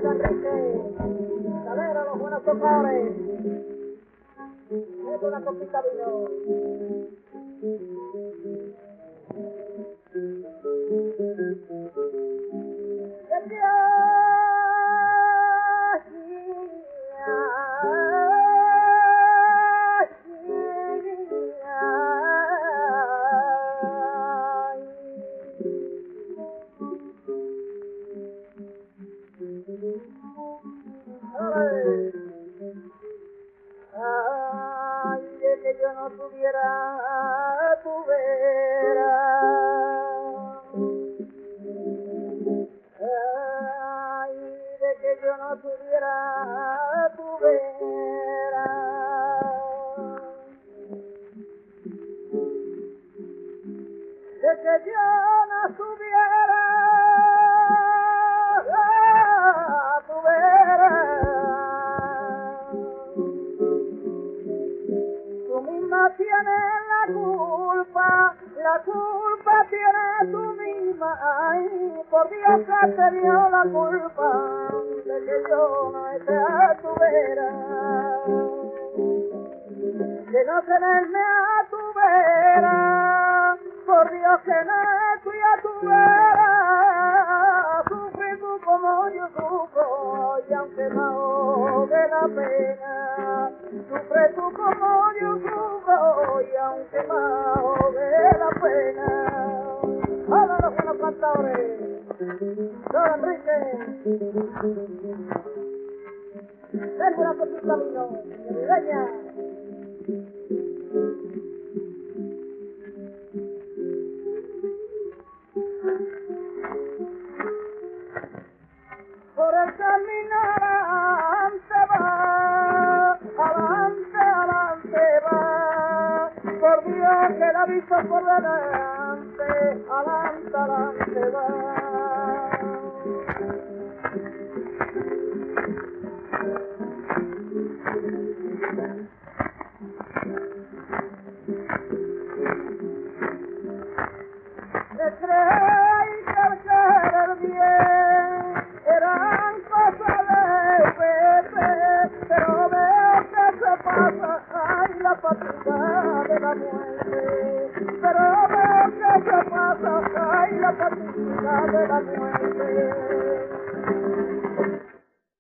San Enrique, Calera, los buenos tocadores. Es una copita vino. Ay, de que yo no tuviera tu vera. Ay, de que yo no tuviera tu vera. De que yo no tuviera tu vera. Tú misma tienes la culpa tienes tú misma. Ay, por Dios que te dio la culpa de que yo no esté a tu vera, de no tenerme a tu vera. Por Dios que no estoy a tu vera, sufre tú como yo sufro, y aunque me ahogue la pena, sufre tú como yo sufro, y aunque me ahogue la pena. ¡Hola los buenos cantadores! ¡Don Enrique! ¡Ven una cosita vino! ¡Navideña! Por el camino adelante va, adelante va, por Dios que la visto por delante, adelante va. De creer que el querer bien eran cosas de veces, pero veo que se pasa, ay, la partida de la muerte, pero veo que se pasa, ay, la partida de la muerte.